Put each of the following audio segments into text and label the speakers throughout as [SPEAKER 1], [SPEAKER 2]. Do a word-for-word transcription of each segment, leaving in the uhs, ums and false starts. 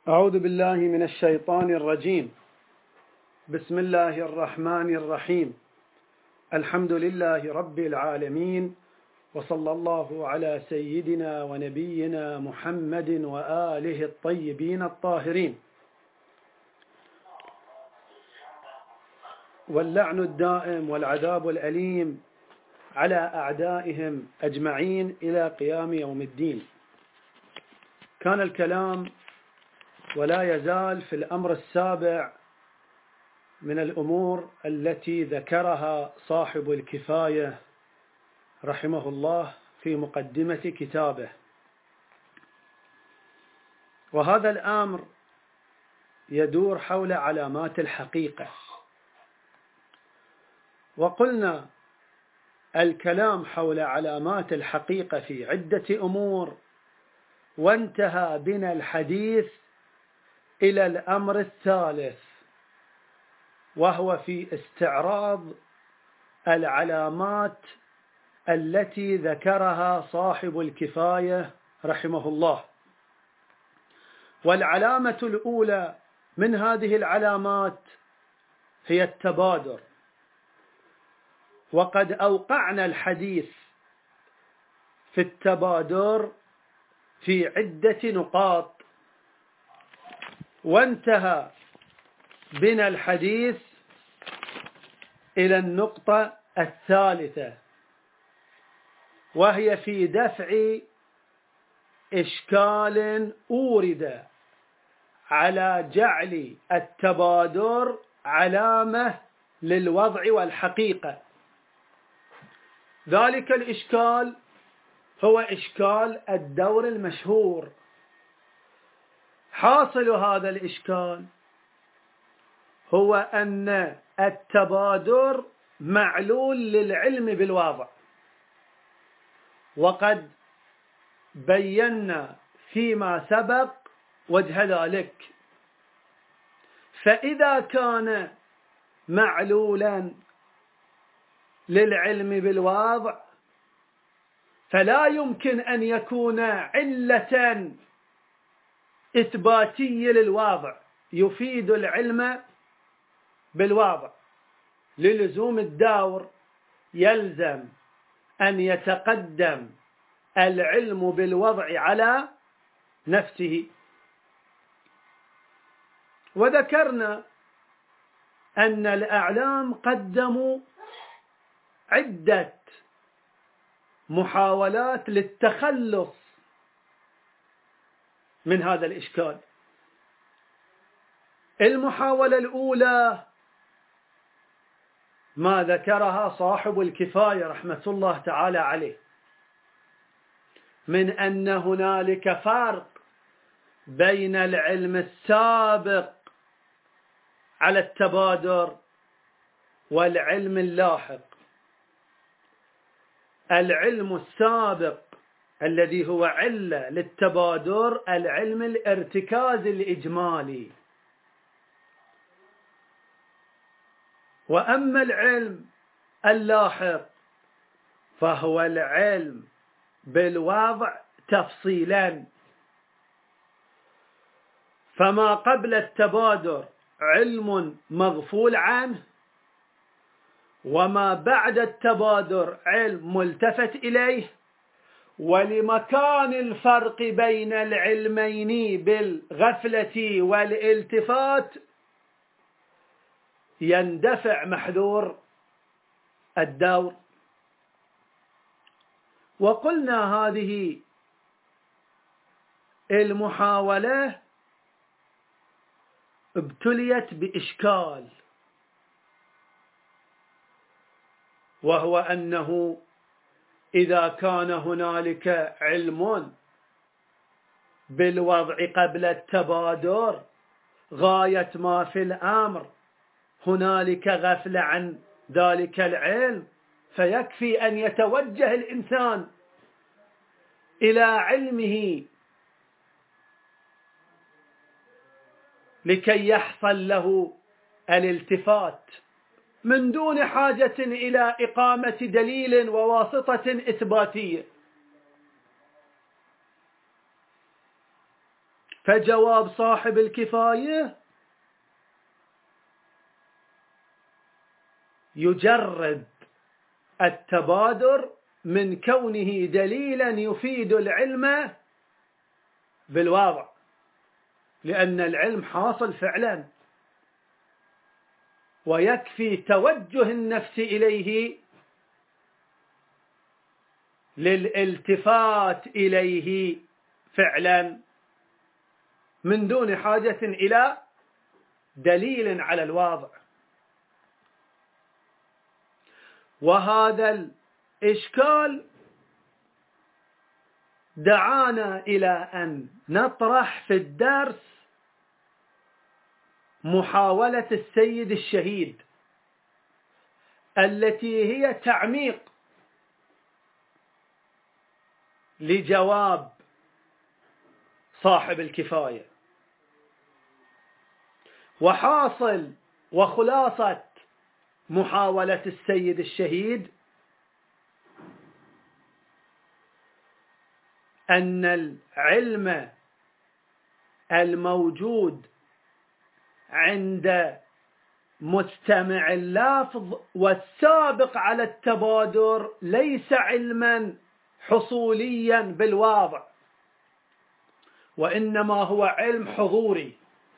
[SPEAKER 1] أعوذ بالله من الشيطان الرجيم. بسم الله الرحمن الرحيم. الحمد لله رب العالمين، وصلى الله على سيدنا ونبينا محمد وآله الطيبين الطاهرين، واللعن الدائم والعذاب الأليم على أعدائهم أجمعين إلى قيام يوم الدين. كان الكلام ولا يزال في الأمر السابع من الأمور التي ذكرها صاحب الكفاية رحمه الله في مقدمة كتابه، وهذا الأمر يدور حول علامات الحقيقة. وقلنا الكلام حول علامات الحقيقة في عدة أمور، وانتهى بنا الحديث إلى الأمر الثالث، وهو في استعراض العلامات التي ذكرها صاحب الكفاية رحمه الله. والعلامة الأولى من هذه العلامات هي التبادر، وقد أوقعنا الحديث في التبادر في عدة نقاط، وانتهى بنا الحديث إلى النقطة الثالثة، وهي في دفع إشكال أورد على جعل التبادر علامة للوضع والحقيقة. ذلك الإشكال هو إشكال الدور المشهور. حاصل هذا الإشكال هو أن التبادر معلول للعلم بالواضع، وقد بينا فيما سبق وجه ذلك. فإذا كان معلولا للعلم بالواضع فلا يمكن أن يكون علة إثباتية للواضع يفيد العلم بالواضع. للزوم الدور يلزم أن يتقدم العلم بالوضع على نفسه. وذكرنا أن الأعلام قدموا عدة محاولات للتخلص من هذا الإشكال. المحاولة الأولى ما ذكرها صاحب الكفاية رحمة الله تعالى عليه، من أن هنالك فرق بين العلم السابق على التبادر والعلم اللاحق. العلم السابق الذي هو علة للتبادر العلم الارتكاز الإجمالي، وأما العلم اللاحق فهو العلم بالوضع تفصيلا. فما قبل التبادر علم مغفول عنه، وما بعد التبادر علم ملتفت إليه. ولمكان الفرق بين العلمين بالغفلة والالتفات يندفع محذور الدور. وقلنا هذه المحاولة ابتليت بإشكال، وهو أنه إذا كان هنالك علم بالوضع قبل التبادر غاية ما في الأمر هنالك غفلة عن ذلك العلم، فيكفي أن يتوجه الإنسان إلى علمه لكي يحصل له الالتفات، من دون حاجة إلى إقامة دليل وواسطة إثباتية. فجواب صاحب الكفاية يجرد التبادر من كونه دليلا يفيد العلم بالواضع، لأن العلم حاصل فعلا، ويكفي توجه النفس إليه للالتفات إليه فعلا من دون حاجة إلى دليل على الواضع. وهذا الإشكال دعانا إلى أن نطرح في الدرس محاولة السيد الشهيد التي هي تعميق لجواب صاحب الكفاية. وحاصل وخلاصة محاولة السيد الشهيد أن العلم الموجود عند مستمع اللافظ والسابق على التبادر ليس علما حصوليا بالواضع، وإنما هو علم حضوري.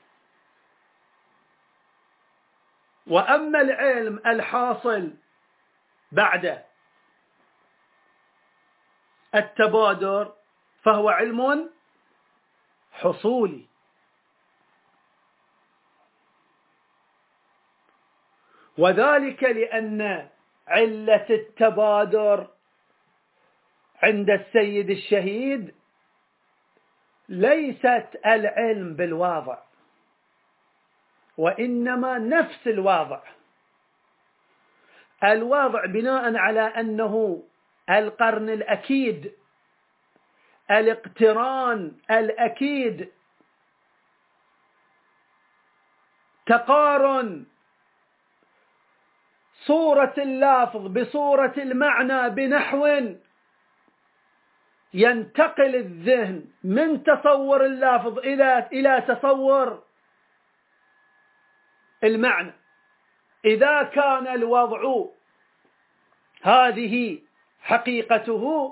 [SPEAKER 1] وأما العلم الحاصل بعد التبادر فهو علم حصولي. وذلك لأن علة التبادر عند السيد الشهيد ليست العلم بالواضع، وإنما نفس الواضع. الواضع بناء على أنه القرن الأكيد، الاقتران الأكيد، تقارن صورة اللافظ بصورة المعنى بنحو ينتقل الذهن من تصور اللافظ إلى إلى تصور المعنى. إذا كان الوضع هذه حقيقته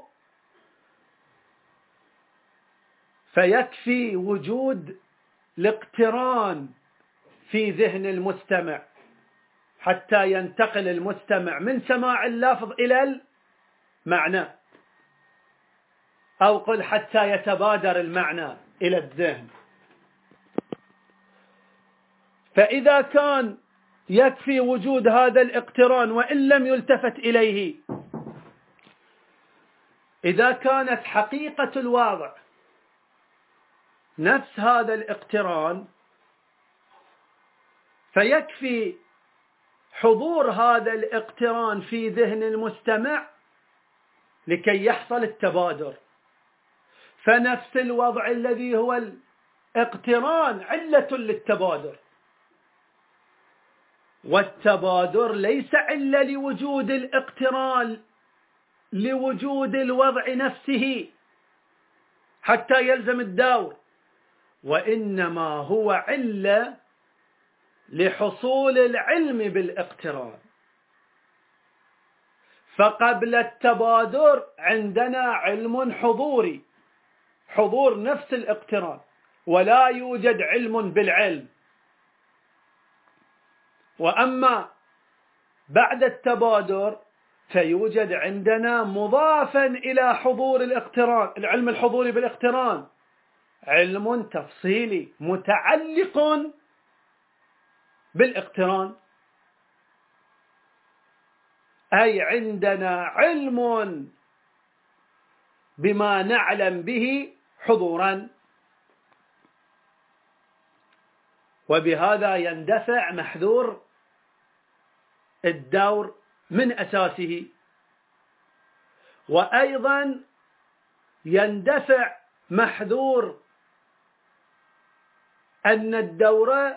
[SPEAKER 1] فيكفي وجود الاقتران في ذهن المستمع حتى ينتقل المستمع من سماع اللفظ إلى المعنى، أو قل حتى يتبادر المعنى إلى الذهن. فإذا كان يكفي وجود هذا الاقتران وإن لم يلتفت إليه، إذا كانت حقيقة الواضع نفس هذا الاقتران فيكفي حضور هذا الاقتران في ذهن المستمع لكي يحصل التبادر. فنفس الوضع الذي هو الاقتران علة للتبادر، والتبادر ليس علة لوجود الاقتران لوجود الوضع نفسه حتى يلزم الدور، وإنما هو علة لحصول العلم بالاقتران. فقبل التبادر عندنا علم حضوري، حضور نفس الاقتران، ولا يوجد علم بالعلم. وأما بعد التبادر فيوجد عندنا مضافا إلى حضور الاقتران، العلم الحضوري بالاقتران، علم تفصيلي متعلق بالاقتران. أي عندنا علم بما نعلم به حضورا، وبهذا يندفع محذور الدور من أساسه. وأيضا يندفع محذور أن الدور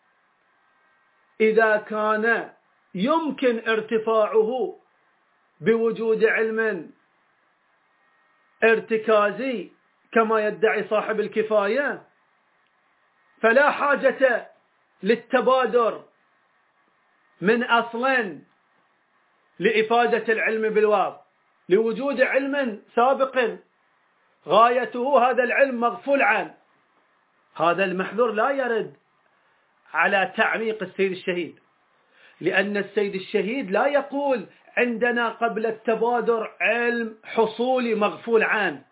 [SPEAKER 1] إذا كان يمكن ارتفاعه بوجود علم ارتكازي كما يدعي صاحب الكفاية، فلا حاجة للتبادر من أصل لإفادة العلم بالواو، لوجود علم سابق غايته هذا العلم مغفول عنه. هذا المحذور لا يرد على تعميق السيد الشهيد، لأن السيد الشهيد لا يقول عندنا قبل التبادر علم حصولي مغفول عنه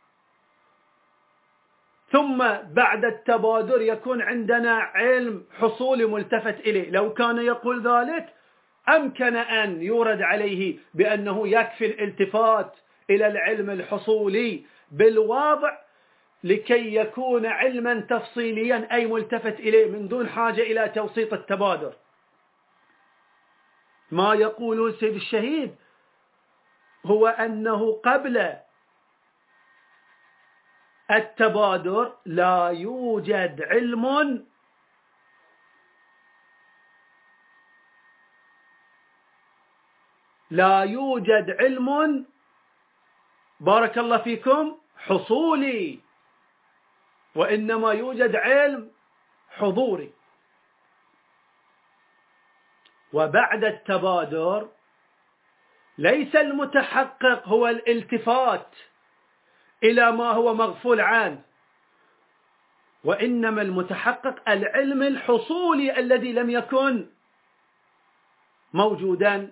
[SPEAKER 1] ثم بعد التبادر يكون عندنا علم حصولي ملتفت إليه. لو كان يقول ذلك أمكن أن يورد عليه بأنه يكفي الالتفات إلى العلم الحصولي بالواضع لكي يكون علما تفصيليا أي ملتفت إليه من دون حاجة إلى توسيط التبادر. ما يقوله السيد الشهيد هو أنه قبل التبادر لا يوجد علم لا يوجد علم بارك الله فيكم حصولي، وإنما يوجد علم حضوري. وبعد التبادر ليس المتحقق هو الالتفات إلى ما هو مغفول عنه، وإنما المتحقق العلم الحصولي الذي لم يكن موجودا.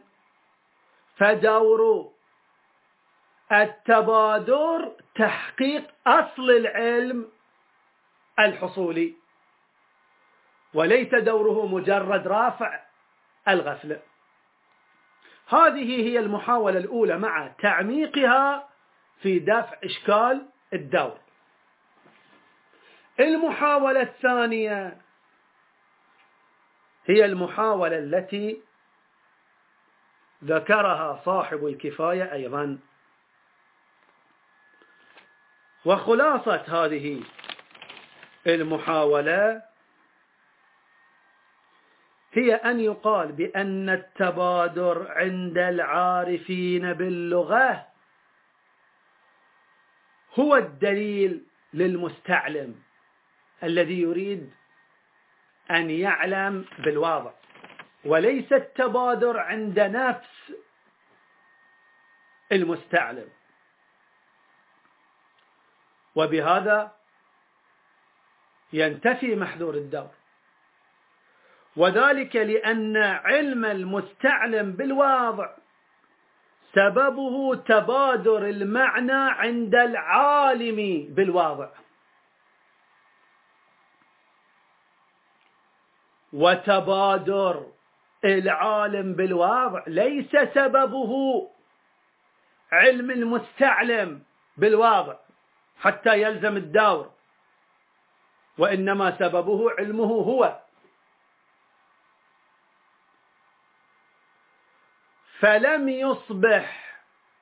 [SPEAKER 1] فدور التبادر تحقيق أصل العلم الحصولي، وليس دوره مجرد رافع الغفلة. هذه هي المحاولة الأولى مع تعميقها في دفع إشكال الدور. المحاولة الثانية هي المحاولة التي ذكرها صاحب الكفاية أيضا، وخلاصة هذه المحاولة هي أن يقال بأن التبادر عند العارفين باللغة هو الدليل للمستعلم الذي يريد أن يعلم بالواضع، وليس التبادر عند نفس المستعلم. وبهذا ينتفي محذور الدور، وذلك لأن علم المستعلم بالواضع سببه تبادر المعنى عند العالم بالواضع، وتبادر العالم بالواضع ليس سببه علم المستعلم بالواضع حتى يلزم الدور، وإنما سببه علمه هو. فلم يصبح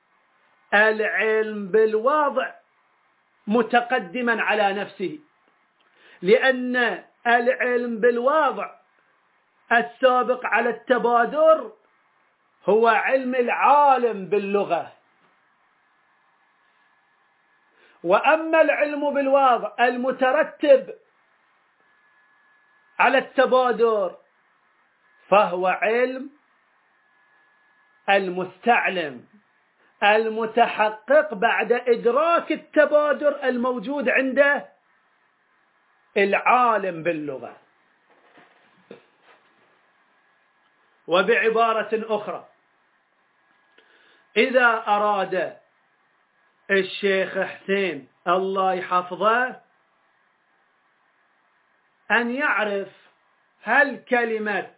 [SPEAKER 1] العلم بالواضع متقدما على نفسه، لأن العلم بالواضع السابق على التبادر هو علم العالم باللغة، وأما العلم بالواضع المترتب على التبادر فهو علم المستعلم المتحقق بعد إدراك التبادر الموجود عنده العالم باللغة. وبعبارة أخرى، إذا أراد الشيخ حسين الله يحفظه أن يعرف هل كلمة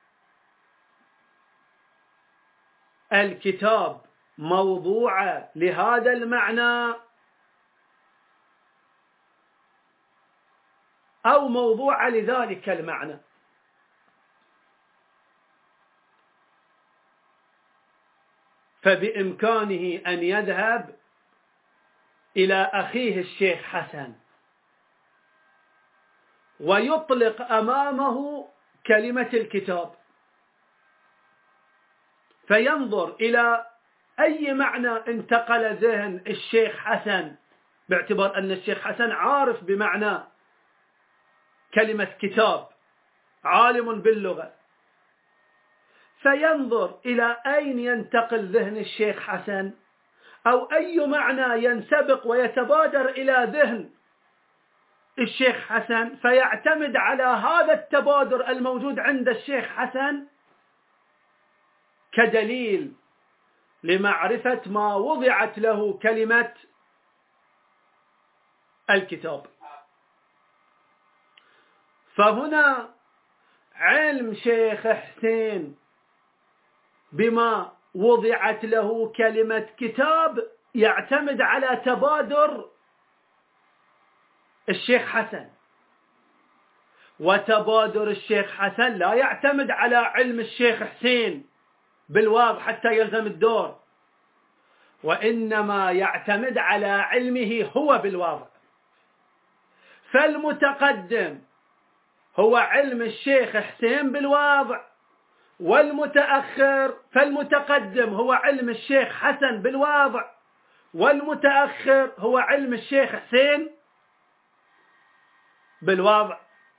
[SPEAKER 1] الكتاب موضوعة لهذا المعنى أو موضوعة لذلك المعنى، فبإمكانه أن يذهب إلى أخيه الشيخ حسن ويطلق أمامه كلمة الكتاب، فينظر إلى أي معنى انتقل ذهن الشيخ حسن، باعتبار أن الشيخ حسن عارف بمعنى كلمة كتاب، عالم باللغة، فينظر إلى أين ينتقل ذهن الشيخ حسن، أو أي معنى ينسبق ويتبادر إلى ذهن الشيخ حسن، فيعتمد على هذا التبادر الموجود عند الشيخ حسن كدليل لمعرفة ما وضعت له كلمة الكتاب. فهنا علم شيخ حسين بما وضعت له كلمة كتاب يعتمد على تبادر الشيخ حسن، وتبادر الشيخ حسن لا يعتمد على علم الشيخ حسين بالواضح حتى يلزم الدور، وإنما يعتمد على علمه هو بالواضح. فالمتقدم هو علم الشيخ حسين بالواضع، والمتأخر فالمتقدم هو علم الشيخ حسن بالواضع، والمتأخر هو علم الشيخ حسين بالواضع.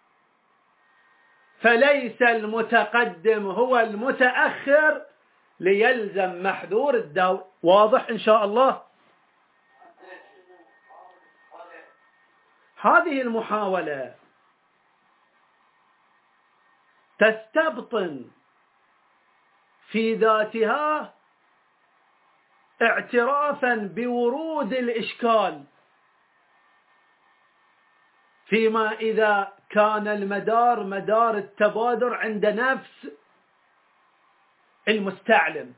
[SPEAKER 1] فليس المتقدم هو المتأخر ليلزم محذور الدور. واضح إن شاء الله؟ هذه المحاولة تستبطن في ذاتها اعترافا بورود الإشكال فيما إذا كان المدار مدار التبادر عند نفس المستعلم،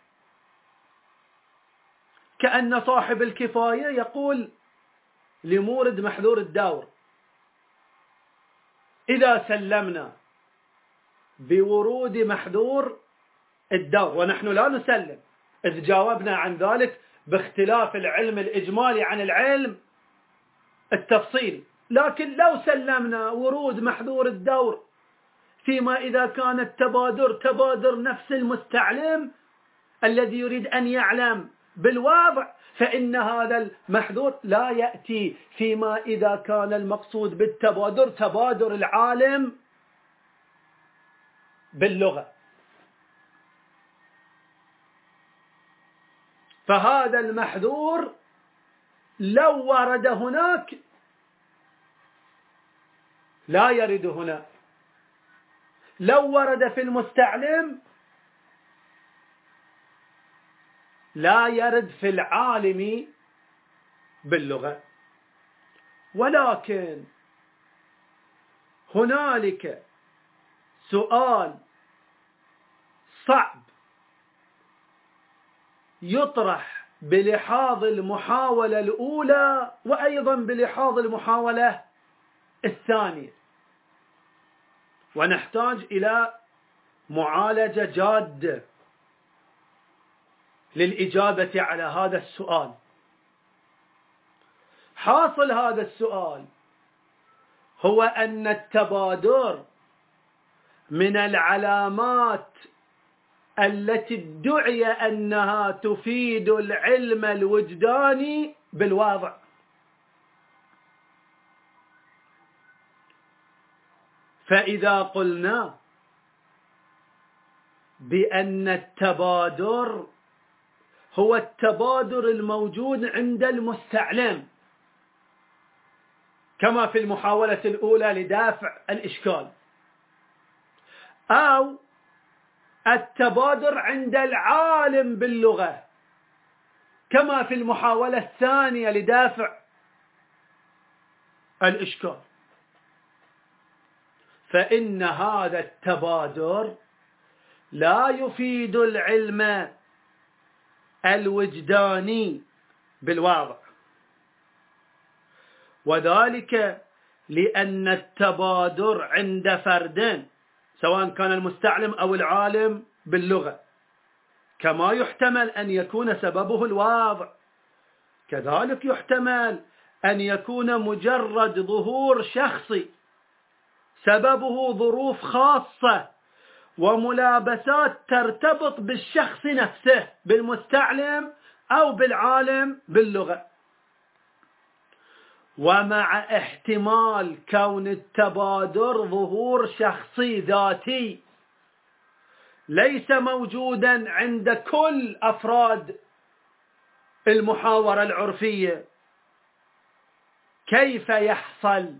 [SPEAKER 1] كأن صاحب الكفاية يقول لمورد محذور الدور: إذا سلمنا بورود محذور الدور، ونحن لا نسلم، إذ جاوبنا عن ذلك باختلاف العلم الإجمالي عن العلم التفصيلي، لكن لو سلمنا ورود محذور الدور فيما إذا كان التبادر تبادر نفس المستعلم الذي يريد أن يعلم بالواضع، فإن هذا المحذور لا يأتي فيما إذا كان المقصود بالتبادر تبادر العالم باللغة. فهذا المحذور لو ورد هناك لا يرد هنا، لو ورد في المستعلم لا يرد في العالم باللغة. ولكن هنالك سؤال صعب يطرح بلحاظ المحاولة الأولى وأيضا بلحاظ المحاولة الثانية، ونحتاج إلى معالجة جادة للإجابة على هذا السؤال. حاصل هذا السؤال هو أن التبادر من العلامات التي ادعي أنها تفيد العلم الوجداني بالواضع. فإذا قلنا بأن التبادر هو التبادر الموجود عند المستعلم كما في المحاولة الأولى لدافع الإشكال، أو التبادر عند العالم باللغة كما في المحاولة الثانية لدافع الإشكال، فإن هذا التبادر لا يفيد العلم الوجداني بالواضع، وذلك لأن التبادر عند فردين سواء كان المستعلم أو العالم باللغة كما يحتمل أن يكون سببه الواضع، كذلك يحتمل أن يكون مجرد ظهور شخصي سببه ظروف خاصة وملابسات ترتبط بالشخص نفسه بالمستعلم أو بالعالم باللغة. ومع احتمال كون التبادر ظهور شخصي ذاتي ليس موجودا عند كل أفراد المحاورة العرفية، كيف يحصل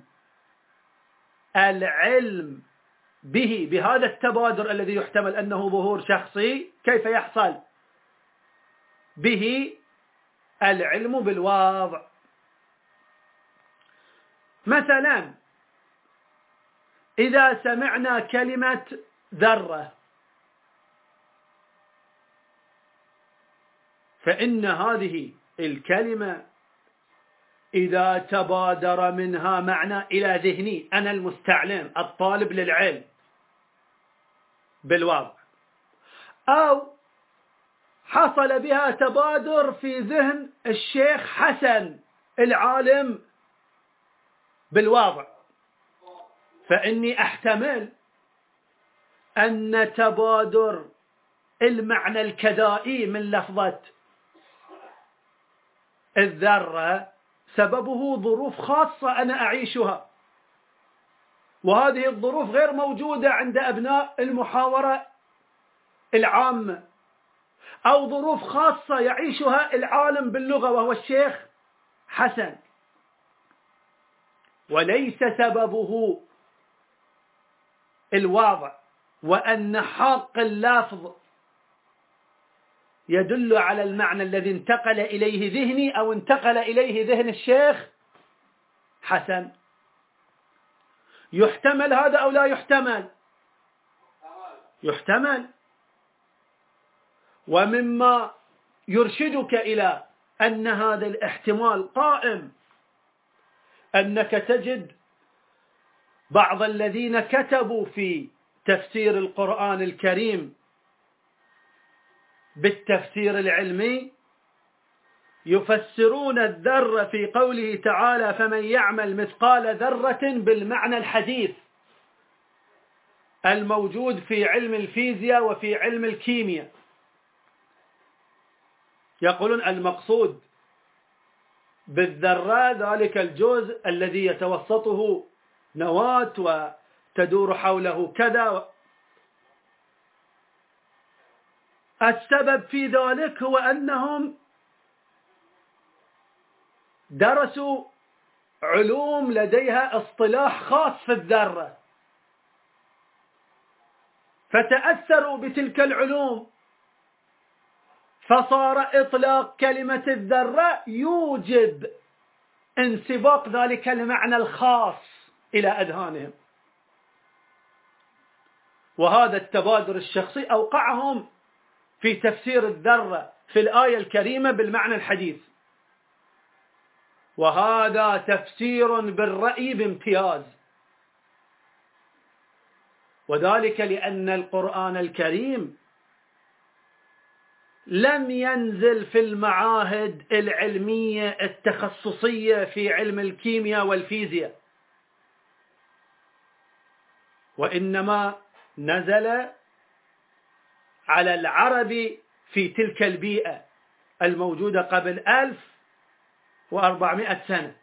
[SPEAKER 1] العلم به بهذا التبادر الذي يحتمل أنه ظهور شخصي؟ كيف يحصل به العلم بالوضع؟ مثلا إذا سمعنا كلمة ذرة فإن هذه الكلمة إذا تبادر منها معنى إلى ذهني أنا المستعلم الطالب للعلم بالوضع، أو حصل بها تبادر في ذهن الشيخ حسن العالم بالوضع، فإني أحتمل أن تبادر المعنى الكدائي من لفظة الذرة سببه ظروف خاصة أنا أعيشها، وهذه الظروف غير موجودة عند أبناء المحاورة العامة، أو ظروف خاصة يعيشها العالم باللغة وهو الشيخ حسن، وليس سببه الوضع، وأن حق اللفظ يدل على المعنى الذي انتقل إليه ذهني أو انتقل إليه ذهن الشيخ حسن. يحتمل هذا أو لا يحتمل؟ يحتمل. ومما يرشدك إلى أن هذا الاحتمال قائم أنك تجد بعض الذين كتبوا في تفسير القرآن الكريم بالتفسير العلمي يفسرون الذرة في قوله تعالى فمن يعمل مثقال ذرة بالمعنى الحديث الموجود في علم الفيزياء وفي علم الكيمياء. يقولون المقصود بالذرة ذلك الجزء الذي يتوسطه نواة وتدور حوله كذا. السبب في ذلك هو أنهم درسوا علوم لديها اصطلاح خاص في الذرة، فتأثروا بتلك العلوم، فصار إطلاق كلمة الذرة يوجب انسباق ذلك المعنى الخاص إلى أذهانهم، وهذا التبادر الشخصي أوقعهم في تفسير الذرة في الآية الكريمة بالمعنى الحديث، وهذا تفسير بالرأي بامتياز، وذلك لأن القرآن الكريم لم ينزل في المعاهد العلمية التخصصية في علم الكيمياء والفيزياء، وإنما نزل على العرب في تلك البيئة الموجودة قبل ألف وأربعمائة سنة.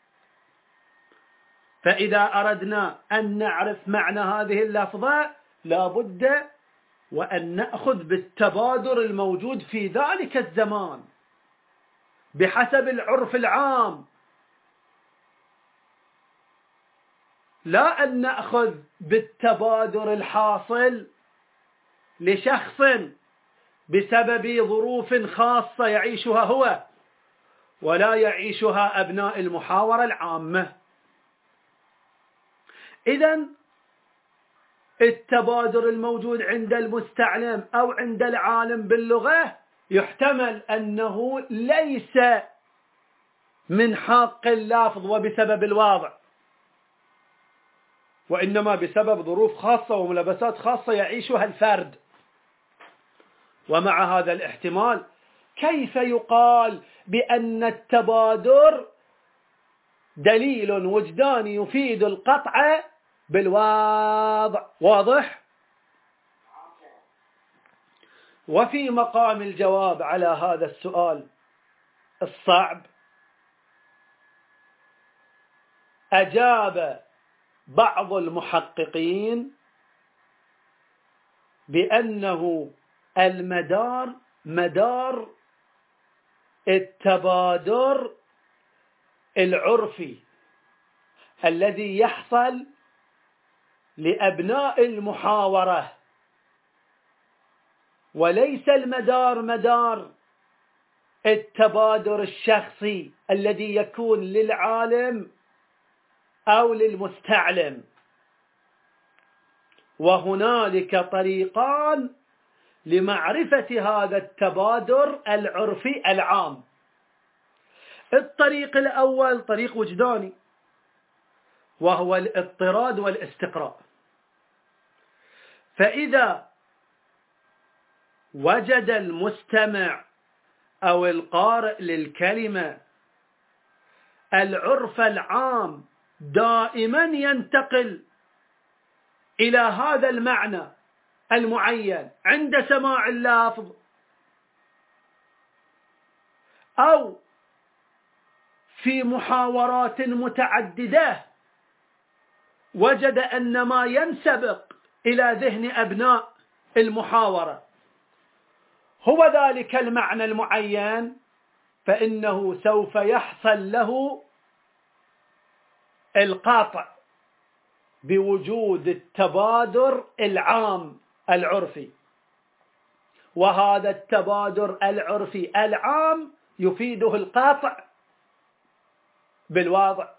[SPEAKER 1] فإذا أردنا أن نعرف معنى هذه اللفظة لا بد وأن نأخذ بالتبادر الموجود في ذلك الزمان بحسب العرف العام، لا أن نأخذ بالتبادر الحاصل لشخص بسبب ظروف خاصة يعيشها هو ولا يعيشها أبناء المحاورة العامة. إذن التبادر الموجود عند المستعلم أو عند العالم باللغة يحتمل أنه ليس من حق اللفظ وبسبب الواضع، وإنما بسبب ظروف خاصة وملابسات خاصة يعيشها الفرد. ومع هذا الاحتمال كيف يقال بأن التبادر دليل وجداني يفيد القطع بالواضع؟ واضح؟ وفي مقام الجواب على هذا السؤال الصعب أجاب بعض المحققين بأنه المدار مدار التبادر العرفي الذي يحصل لأبناء المحاورة، وليس المدار مدار التبادر الشخصي الذي يكون للعالم أو للمستعلم. وهنالك طريقان لمعرفة هذا التبادر العرفي العام. الطريق الأول طريق وجداني، وهو الاضطراد والاستقراء. فإذا وجد المستمع أو القارئ للكلمة العرف العام دائما ينتقل إلى هذا المعنى المعين عند سماع اللفظ، أو في محاورات متعددة وجد أن ما ينسبق إلى ذهن أبناء المحاورة هو ذلك المعنى المعين، فإنه سوف يحصل له القاطع بوجود التبادر العام العرفي. وهذا التبادر العرفي العام يفيده القاطع بالواضع.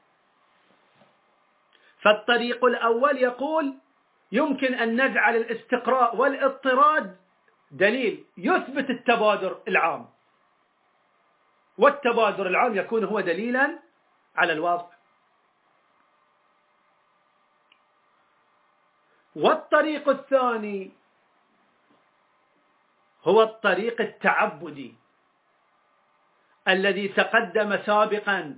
[SPEAKER 1] فالطريق الأول يقول يمكن أن نجعل الاستقراء والاضطراد دليل يثبت التبادر العام، والتبادر العام يكون هو دليلا على الواضع. والطريق الثاني هو الطريق التعبدي الذي تقدم سابقا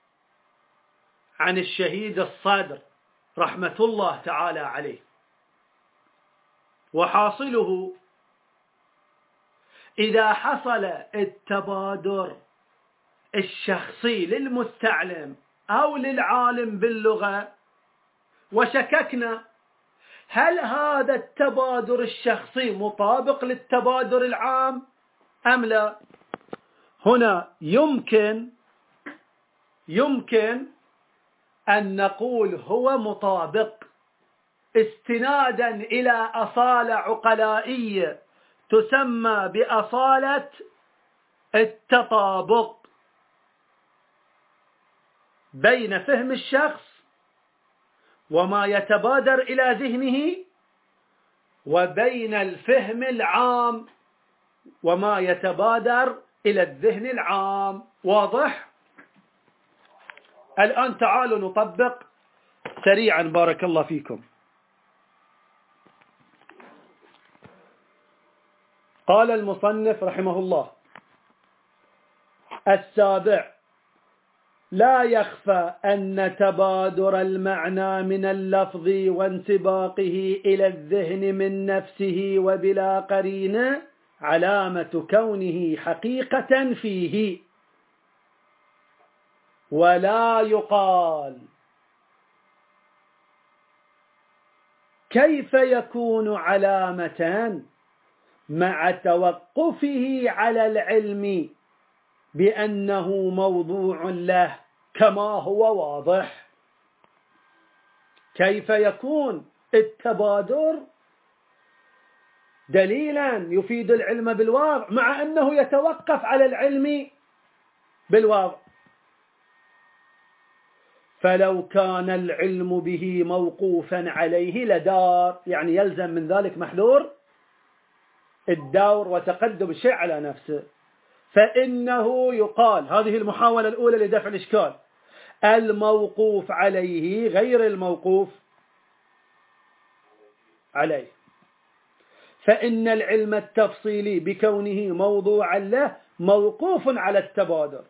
[SPEAKER 1] عن الشهيد الصدر رحمة الله تعالى عليه. وحاصله إذا حصل التبادر الشخصي للمستعلم أو للعالم باللغة وشككنا هل هذا التبادر الشخصي مطابق للتبادر العام أم لا، هنا يمكن يمكن أن نقول هو مطابق استنادا إلى أصالة عقلائية تسمى بأصالة التطابق بين فهم الشخص وما يتبادر إلى ذهنه وبين الفهم العام وما يتبادر إلى الذهن العام. واضح؟ الآن تعالوا نطبق سريعا بارك الله فيكم. قال المصنف رحمه الله: السابع: لا يخفى أن تبادر المعنى من اللفظ وانسباقه إلى الذهن من نفسه وبلا قرينة علامة كونه حقيقة فيه، ولا يقال كيف يكون علامة مع توقفه على العلم بأنه موضوع له كما هو واضح. كيف يكون التبادر دليلا يفيد العلم بالواضع مع أنه يتوقف على العلم بالواضع؟ فلو كان العلم به موقوفا عليه لدار، يعني يلزم من ذلك محذور الدور وتقدم الشيء على نفسه. فإنه يقال، هذه المحاولة الأولى لدفع الإشكال، الموقوف عليه غير الموقوف عليه، فإن العلم التفصيلي بكونه موضوعا له موقوف على التبادر،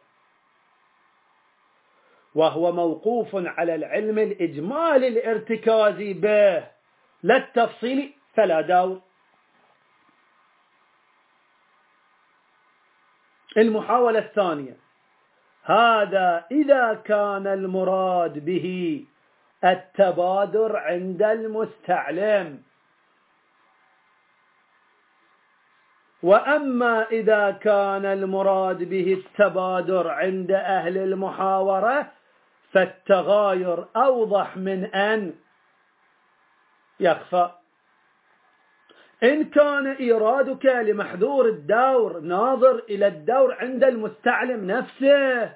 [SPEAKER 1] وهو موقوف على العلم الإجمالي الارتكازي به لا التفصيلي، فلا دور. المحاولة الثانية: هذا إذا كان المراد به التبادر عند المستعلم. وأما إذا كان المراد به التبادر عند أهل المحاورة فالتغاير أوضح من أن يخفى. إن كان إيرادك لمحذور الدور ناظر إلى الدور عند المستعلم نفسه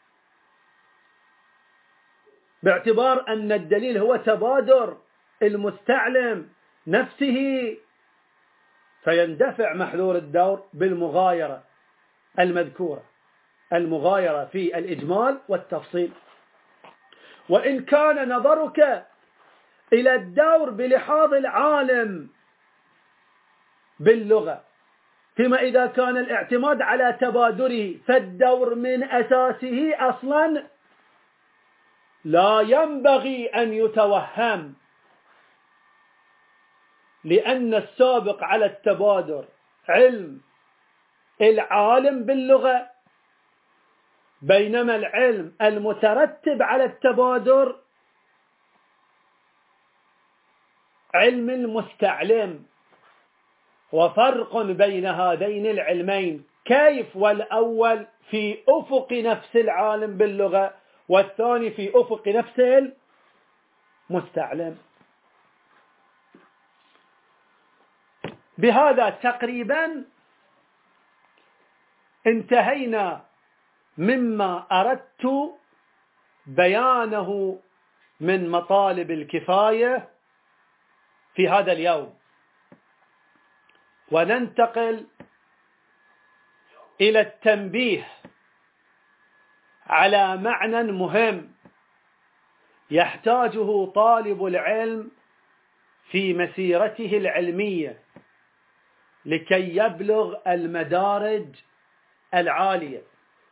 [SPEAKER 1] باعتبار أن الدليل هو تبادر المستعلم نفسه، فيندفع محذور الدور بالمغايرة المذكورة، المغايرة في الإجمال والتفصيل. وإن كان نظرك إلى الدور بلحاظ العالم باللغة، فيما إذا كان الاعتماد على تبادره فالدور من أساسه أصلا لا ينبغي أن يتوهم، لأن السابق على التبادر علم العالم باللغة، بينما العلم المترتب على التبادر علم المستعلم. وفرق بين هذين العلمين كيف والأول في أفق نفس العالم باللغة والثاني في أفق نفس المستعلم. بهذا تقريبا انتهينا مما أردت بيانه من مطالب الكفاية في هذا اليوم، وننتقل إلى التنبيه على معنى مهم يحتاجه طالب العلم في مسيرته العلمية لكي يبلغ المدارج العالية.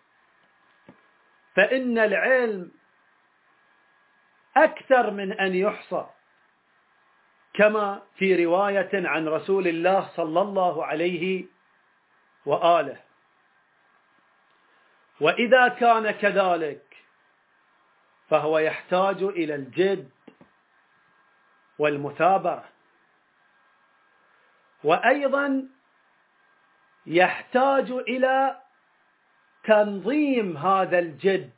[SPEAKER 1] فإن العلم أكثر من أن يحصى، كما في رواية عن رسول الله صلى الله عليه وآله. وإذا كان كذلك فهو يحتاج إلى الجد والمثابرة، وأيضا يحتاج إلى تنظيم هذا الجد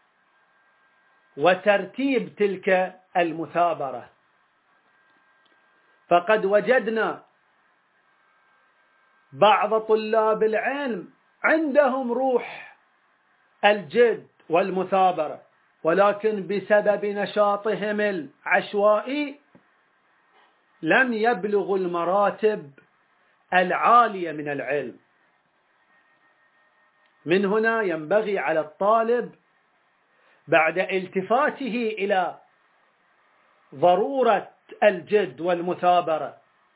[SPEAKER 1] وترتيب تلك المثابرة. فقد وجدنا بعض طلاب العلم عندهم روح الجد والمثابرة، ولكن بسبب نشاطهم العشوائي لم يبلغوا المراتب العالية من العلم. من هنا ينبغي على الطالب بعد التفاته إلى ضرورة الجد والمثابرة،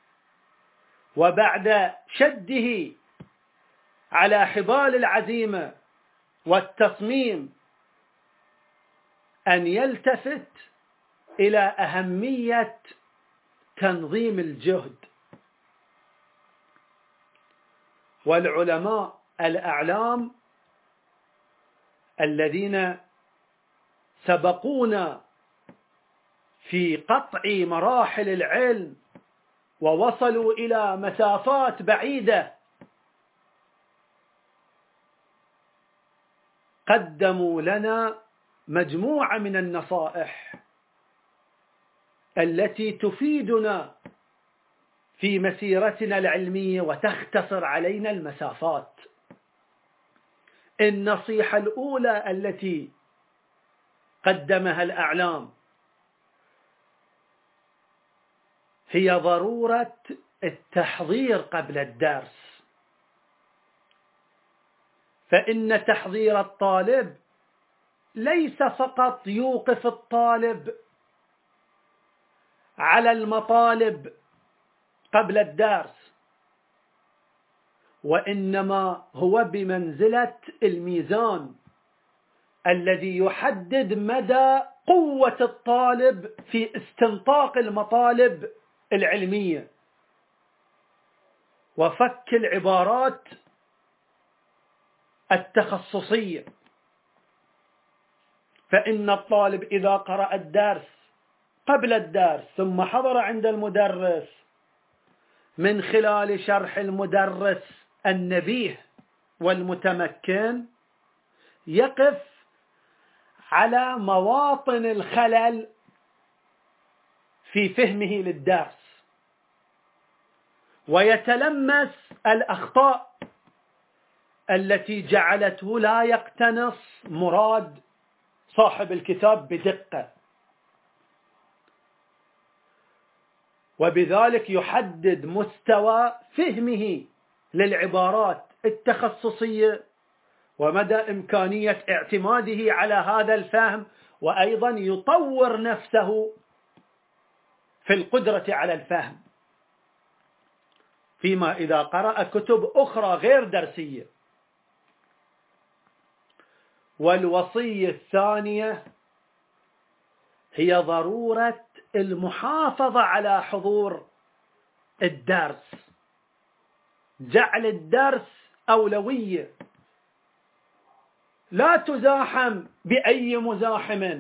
[SPEAKER 1] وبعد شده على حبال العزيمة والتصميم، أن يلتفت إلى أهمية تنظيم الجهد. والعلماء الأعلام الذين سبقونا في قطع مراحل العلم ووصلوا إلى مسافات بعيدة قدموا لنا مجموعة من النصائح التي تفيدنا في مسيرتنا العلمية وتختصر علينا المسافات. النصيحة الأولى التي قدمها الأعلام هي ضرورة التحضير قبل الدرس، فإن تحضير الطالب ليس فقط يوقف الطالب على المطالب قبل الدرس، وإنما هو بمنزلة الميزان الذي يحدد مدى قوة الطالب في استنطاق المطالب العلمية وفك العبارات التخصصية. فإن الطالب إذا قرأ الدرس قبل الدرس ثم حضر عند المدرس، من خلال شرح المدرس النبيه والمتمكن يقف على مواطن الخلل في فهمه للدرس، ويتلمس الأخطاء التي جعلته لا يقتنص مراد صاحب الكتاب بدقة، وبذلك يحدد مستوى فهمه للعبارات التخصصية ومدى إمكانية اعتماده على هذا الفهم، وأيضا يطور نفسه في القدرة على الفهم، فيما إذا قرأ كتب أخرى غير درسية. والوصية الثانية هي ضرورة المحافظة على حضور الدرس، جعل الدرس أولوية، لا تزاحم بأي مزاحم.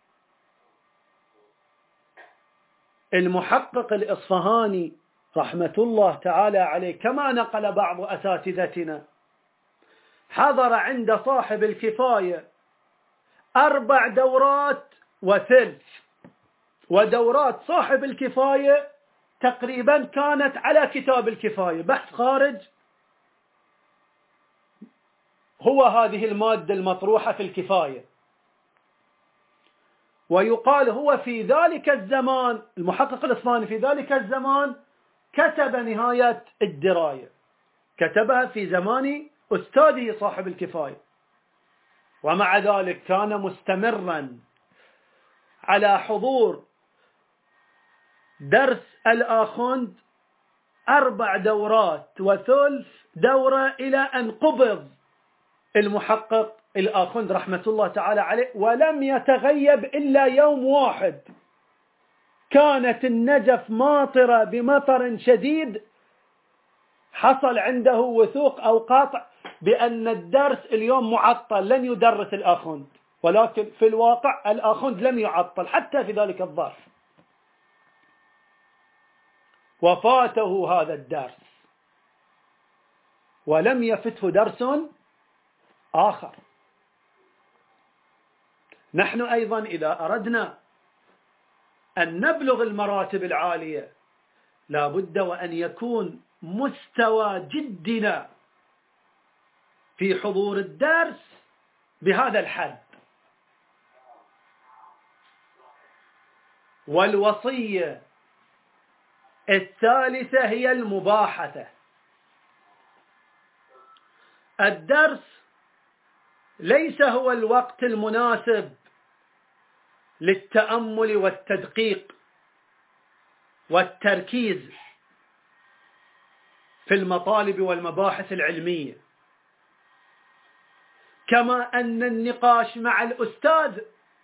[SPEAKER 1] المحقق الإصفهاني رحمة الله تعالى عليه كما نقل بعض أساتذتنا حضر عند صاحب الكفاية أربع دورات وثلث، ودورات صاحب الكفاية تقريبا كانت على كتاب الكفاية، بحث خارج هو هذه المادة المطروحة في الكفاية. ويقال هو في ذلك الزمان المحقق الإصفهاني في ذلك الزمان كتب نهاية الدراية، كتبها في زمان أستاذه صاحب الكفاية، ومع ذلك كان مستمرا على حضور درس الآخوند أربع دورات وثلث دورة إلى أن قبض المحقق الآخوند رحمة الله تعالى عليه، ولم يتغيب إلا يوم واحد، كانت النجف ماطرة بمطر شديد، حصل عنده وثوق أو قاطع بأن الدرس اليوم معطل لن يدرس الآخوند، ولكن في الواقع الآخوند لم يعطل حتى في ذلك الظرف، وفاته هذا الدرس ولم يفته درس آخر. نحن أيضا إذا أردنا أن نبلغ المراتب العالية لا بد وأن يكون مستوى جدنا في حضور الدرس بهذا الحد. والوصية الثالثة هي المباحثة. الدرس ليس هو الوقت المناسب للتأمل والتدقيق والتركيز في المطالب والمباحث العلمية، كما أن النقاش مع الأستاذ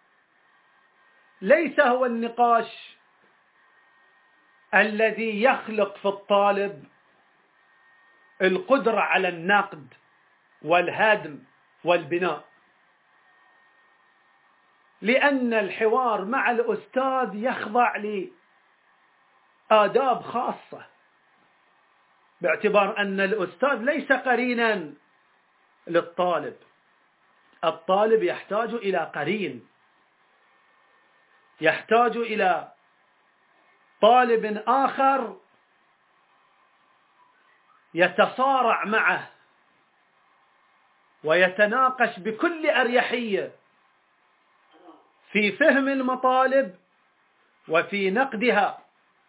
[SPEAKER 1] ليس هو النقاش الذي يخلق في الطالب القدرة على النقد والهدم والبناء، لأن الحوار مع الأستاذ يخضع لآداب خاصة، باعتبار أن الأستاذ ليس قرينا للطالب، الطالب يحتاج إلى قرين، يحتاج إلى طالب آخر يتصارع معه ويتناقش بكل أريحية في فهم المطالب وفي نقدها،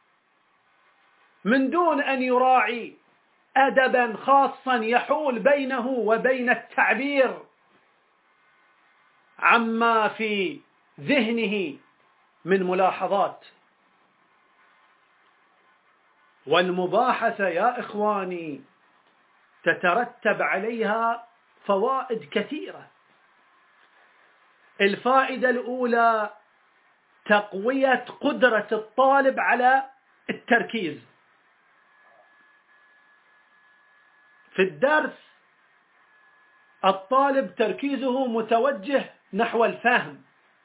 [SPEAKER 1] من دون أن يراعي أدبا خاصا يحول بينه وبين التعبير عما في ذهنه من ملاحظات. والمباحثة يا إخواني تترتب عليها فوائد كثيرة. الفائدة الأولى تقوية قدرة الطالب على التركيز في الدرس. الطالب تركيزه متوجه نحو الفهم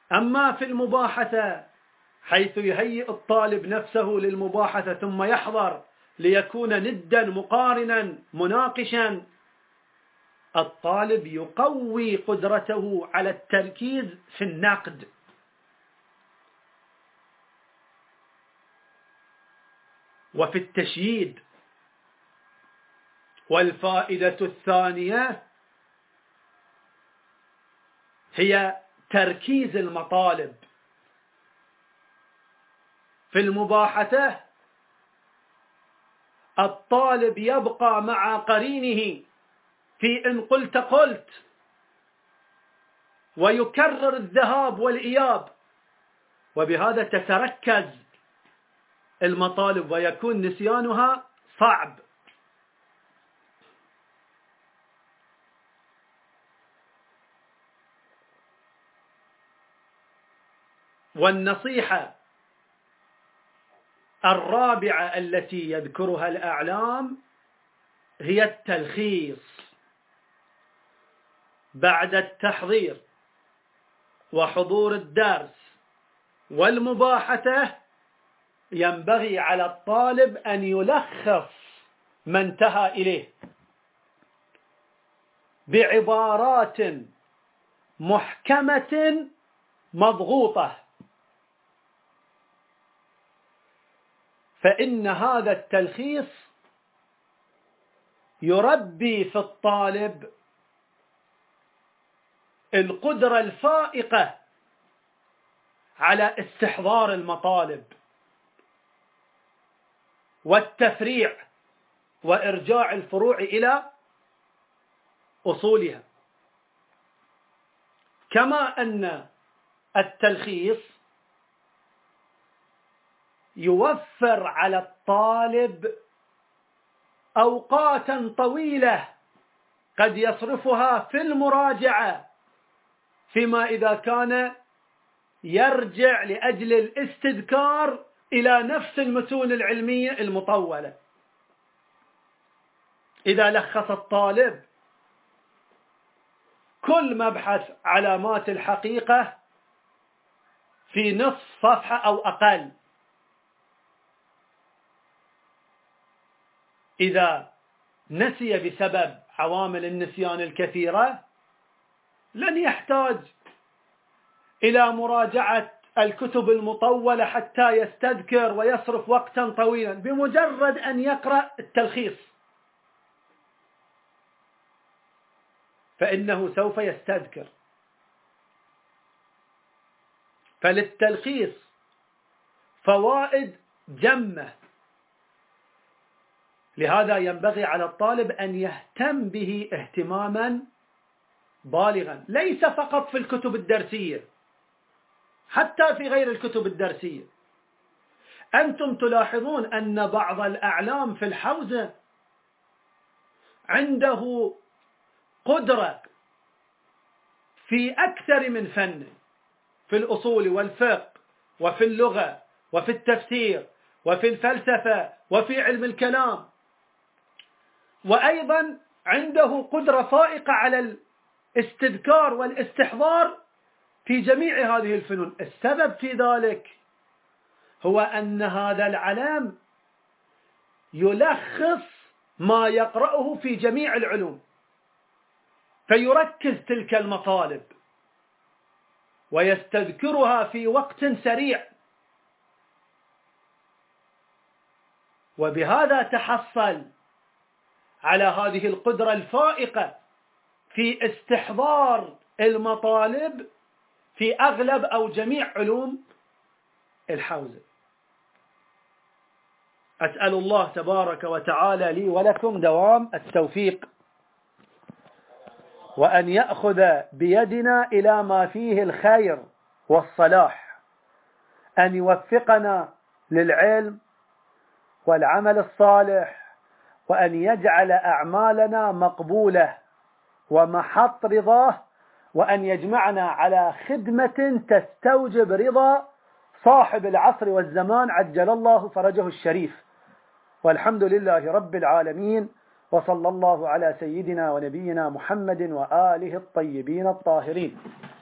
[SPEAKER 1] أما في المباحثة حيث يهيئ الطالب نفسه للمباحثة ثم يحضر ليكون ندا مقارنا مناقشا، الطالب يقوي قدرته على التركيز في النقد. وفي التشييد. والفائدة الثانية هي تركيز المطالب. في المباحثة الطالب يبقى مع قرينه في إن قلت قلت، ويكرر الذهاب والإياب، وبهذا تتركز المطالب ويكون نسيانها صعب. والنصيحة الرابعة التي يذكرها الأعلام هي التلخيص. بعد التحضير وحضور الدرس والمباحثة ينبغي على الطالب أن يلخص ما انتهى إليه بعبارات محكمة مضغوطة، فإن هذا التلخيص يربي في الطالب القدرة الفائقة على استحضار المطالب والتفريع وإرجاع الفروع إلى أصولها. كما أن التلخيص يوفر على الطالب أوقاتا طويلة قد يصرفها في المراجعة، فيما إذا كان يرجع لأجل الاستذكار إلى نفس المتون العلمية المطولة. إذا لخص الطالب كل مبحث علامات الحقيقة في نصف صفحة أو أقل، إذا نسي بسبب عوامل النسيان الكثيرة لن يحتاج إلى مراجعة الكتب المطولة حتى يستذكر ويصرف وقتا طويلا، بمجرد أن يقرأ التلخيص فإنه سوف يستذكر. فللتلخيص فوائد جمة، لهذا ينبغي على الطالب أن يهتم به اهتماما بالغا، ليس فقط في الكتب الدرسية، حتى في غير الكتب الدرسية. أنتم تلاحظون أن بعض الأعلام في الحوزة عنده قدرة في أكثر من فن، في الأصول والفقه وفي اللغة وفي التفسير وفي الفلسفة وفي علم الكلام، وأيضا عنده قدرة فائقة على الاستذكار والاستحضار في جميع هذه الفنون. السبب في ذلك هو أن هذا العلم يلخص ما يقرأه في جميع العلوم، فيركز تلك المطالب ويستذكرها في وقت سريع، وبهذا تحصل على هذه القدرة الفائقة في استحضار المطالب في أغلب أو جميع علوم الحوزة. أسأل الله تبارك وتعالى لي ولكم دوام التوفيق، وأن يأخذ بيدنا إلى ما فيه الخير والصلاح، أن يوفقنا للعلم والعمل الصالح، وأن يجعل أعمالنا مقبولة ومحط رضاه، وأن يجمعنا على خدمة تستوجب رضا صاحب العصر والزمان عجل الله فرجه الشريف. والحمد لله رب العالمين، وصلى الله على سيدنا ونبينا محمد وآله الطيبين الطاهرين.